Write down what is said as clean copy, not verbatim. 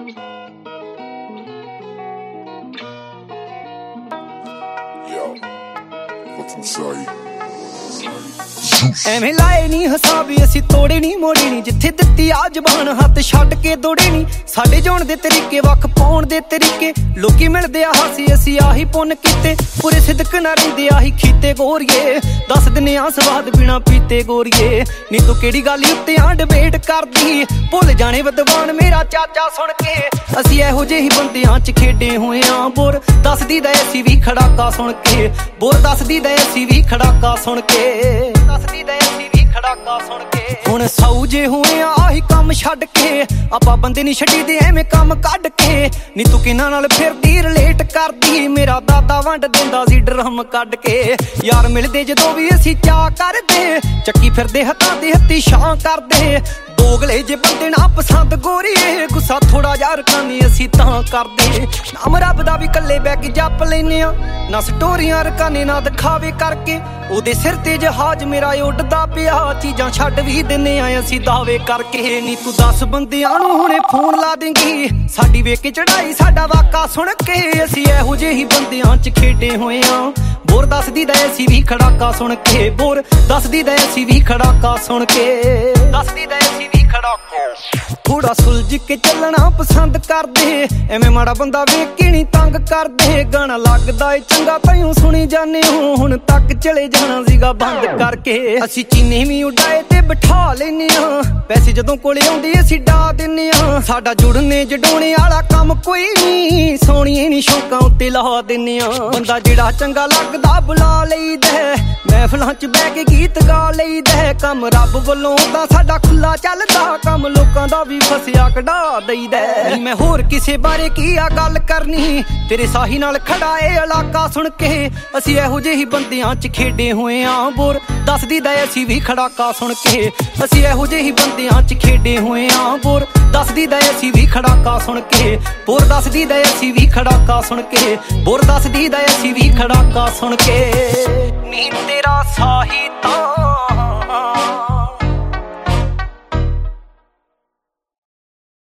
ਐਵੇਂ ਲਾਏ ਨੀ ਹਿਸਾਬ ਅਸੀਂ ਤੋੜੇ ਨੀ ਮੋੜੇ ਨੀ, ਜਿੱਥੇ ਦਿੱਤੀ ਆ ਜ਼ਬਾਨ ਹੱਥ ਛੱਡ ਕੇ ਦੌੜੇ ਨੀ। ਸਾਡੇ ਜਿਉਣ ਦੇ ਤਰੀਕੇ ਵੱਖ ਪਾਉਣ ਦੇ ਤਰੀਕੇ, ਲੋਕੀ ਮਿਲਦੇ ਆ ਹਾਸੀ ਅਸੀਂ ਆਹੀ ਪੁੰਨ ਕੀਤੇ। ਪੂਰੇ ਸਿਦਕ ਨਾ ਰਹਿੰਦੇ ਆਹੀ ਖੀਤੇ ਗੋਰੀਏ, ਦੱਸ ਦਿੰਨੇ ਆ ਸਵਾਦ ਬਿਨਾ ਪੀਤੇ ਗੋਰੀਏ। ਨੀ ਤੂੰ ਕਿਹੜੀ ਗੱਲ ਉੱਤੇ ਆ ਡਿਬੇਟ ਕਰਦੀ, ਭੁੱਲ ਜਾਣੇ ਵਿਦਵਾਨ ਮੇਰਾ ਚਾਚਾ ਸੁਣ ਕੇ। ਅਸੀਂ ਇਹੋ ਜਿਹੇ ਬੰਦਿਆਂ ਚ ਖੇਡੇ ਹੋਏ ਆ ਬੋਰ, ਦੱਸਦੀ ਦਾ ਅਸੀਂ ਵੀ ਖੜਾਕਾ ਸੁਣ ਕੇ। ਬੋਰ ਦੱਸਦੀ ਦਾ ਅਸੀਂ ਵੀ ਖੜਾਕਾ ਸੁਣ ਕੇ, ਦੱਸਦੀ ਦਾ ਅਸੀਂ ਵੀ ਖੜਾਕਾ ਸੁਣ ਕੇ। ਹੁਣ ਸੌ ਜੇ ਹੋਏ ਆ ਆਹੀ ਕੰਮ ਛੱਡ ਕੇ, ਆਪਾਂ ਬੰਦੇ ਨੀ ਛੱਡੀ ਦੇ ਐਵੇਂ ਕੰਮ ਕੱਢ ਕੇ। ਨੀ ਤੂੰ ਕਿਹਨਾਂ ਨਾਲ ਫਿਰਦੀ ਰਿਲੇਟ ਕਰਦੀ, ਮੇਰਾ ਦਾਦਾ ਵੰਡ ਦਿੰਦਾ ਸੀ ਡਰਮ ਕੱਢ ਕੇ। ਯਾਰ ਮਿਲਦੇ ਜਦੋਂ ਵੀ ਅਸੀਂ ਚਾਹ ਕਰਦੇ, ਚੱਕੀ ਫਿਰਦੇ ਹੱਥਾਂ ਦੇ ਹੱਥੀ ਛਾਂ ਕਰਦੇ। ਦੋਗਲੇ ਜੇ ਬੰਦੇ ਨਾ ਪਸੰਦ ਗੋਰੀਏ, ਗੁੱਸਾ ਥੋੜਾ ਜਿਹਾ ਰਕਾਨੀ ਅਸੀਂ ਤਾਂ ਕਰਦੇ। ਨਾਮ ਰੱਬ ਦਾ ਵੀ ਕੱਲੇ ਬਹਿ ਕੇ ਜਪ ਲੈਨੇ ਆ, ਨਾ ਸਟੋਰੀਆਂ ਰਕਾਨੇ ਨਾ ਦਿਖਾਵੇ ਕਰਕੇ। ਉਹਦੇ ਸਿਰ ਤੇ ਜਹਾਜ਼ ਮੇਰਾ ਉੱਡਦਾ ਪਿਆ, ਚੀਜ਼ਾਂ ਛੱਡ ਵੀ ਦਿੰਨੇ ਆ ਅਸੀਂ ਦਾਅਵੇ ਕਰਕੇ। ਨੀ ਤੂੰ 10 ਬੰਦਿਆਂ ਨੂੰ ਹੁਣੇ ਫੋਨ ਲਾ ਦੇਂਗੀ, ਸਾਡੀ ਵੇਖ ਕੇ ਚੜਾਈ ਸਾਡਾ ਵਾਕਾ ਸੁਣ ਕੇ। ਅਸੀਂ ਇਹੋ ਜਿਹੇ ਹੀ ਬੰਦਿਆਂ ਚ ਖੇਡੇ ਹੋਏ ਆ ਬੋਰ, ਦੱਸਦੀ ਦਾ ਅਸੀਂ ਵੀ ਖੜਾਕਾ ਸੁਣ ਕੇ। ਬੋਰ ਦੱਸਦੀ ਦਾ ਅਸੀਂ ਵੀ ਖੜਾਕਾ ਸੁਣ ਕੇ, ਦੱਸਦੀ ਦਾ ਅਸੀਂ ਵੀ ਖੜਾਕਾ। ਥੋੜਾ ਸੁਲਝ ਕੇ ਚੱਲਣਾ ਪਸੰਦ ਕਰਦੇ, ਐਵੇਂ ਮਾੜਾ ਬੰਦਾ ਵੇਖ ਕੇ ਨੀ ਤੰਗ ਕਰਦੇ। ਗਾਣਾ ਲੱਗਦਾ ਏ ਚੰਗਾ ਤਾਈਓ ਸੁਣੀ ਜਾਂਦੇ ਹੋ, ਹੁਣ ਤੱਕ ਚਲੇ ਜਾਣਾ ਸੀਗਾ ਬੰਦ ਕਰਕੇ। ਅਸੀਂ ਚੀਨੇ ਵੀ ਉਡਾਏ ਤੇ ਬਿਠਾ ਲੈਨੇ ਆ, ਪੈਸੇ ਜਦੋਂ ਕੋਲੇ ਆਉਂਦੇ ਅਸੀਂ ਡਾ ਦਿੰਨੇ ਆ। ਸਾਡਾ ਜੁੜਨੇ ਜਡੋਣੇ ਵਾਲਾ ਕੰਮ ਕੋਈ ਨੀ, ਸੋਹਣੀਏ ਨੀ ਸ਼ੌਕਾਂ ਉੱਤੇ ਲਾ ਦਿੰਨੇ ਆ। ਬੰਦਾ ਜਿਹੜਾ ਚੰਗਾ ਲੱਗਦਾ ਬੁਲਾ ਲਈਦਾ, ਮਹਿਫਲਾਂ ਚ ਬਹਿ ਕੇ ਗੀਤ ਗਾ ਲਈਦਾ। ਕੰਮ ਰੱਬ ਵੱਲੋਂ ਤਾਂ ਸਾਡਾ ਖੁੱਲਾ ਚੱਲਦਾ, ਕੰਮ ਲੋਕਾਂ ਦਾ ਵੀ ਫਸਿਆ ਕਢਾ ਦਈਦਾ। ਮੈਂ ਹੋਰ ਕਿਸੇ ਬਾਰੇ ਕੀ ਆ ਗੱਲ ਕਰਨੀ, ਤੇਰੇ ਸਾਹੀ ਨਾਲ ਖੜਾ ਏ ਇਲਾਕਾ ਸੁਣ ਕੇ। ਅਸੀਂ ਇਹੋ ਜਿਹੇ ਹੀ ਬੰਦਿਆਂ ਚ ਖੇਡੇ ਹੋਏ ਆ ਬੋਰ, ਦੱਸਦੀ ਦਾ ਅਸੀਂ ਵੀ ਖੜਾਕਾ ਸੁਣ ਕੇ। ਅਸੀਂ ਇਹੋ ਜਿਹੇ ਹੀ ਬੰਦਿਆਂ ਚ ਖੇਡੇ ਹੋਏ ਆ ਬੋਰ, ਦੱਸਦੀ ਦਾ ਅਸੀਂ ਵੀ ਖੜਾਕਾ ਸੁਣ ਕੇ। ਬੋਰ ਦੱਸਦੀ ਦਾ ਅਸੀਂ ਵੀ ਖੜਾਕਾ ਸੁਣ ਕੇ, ਬੋਰ ਦੱਸਦੀ ਦਾ ਅਸੀਂ ਵੀ ਖੜਾਕਾ ਸੁਣ ਕੇ।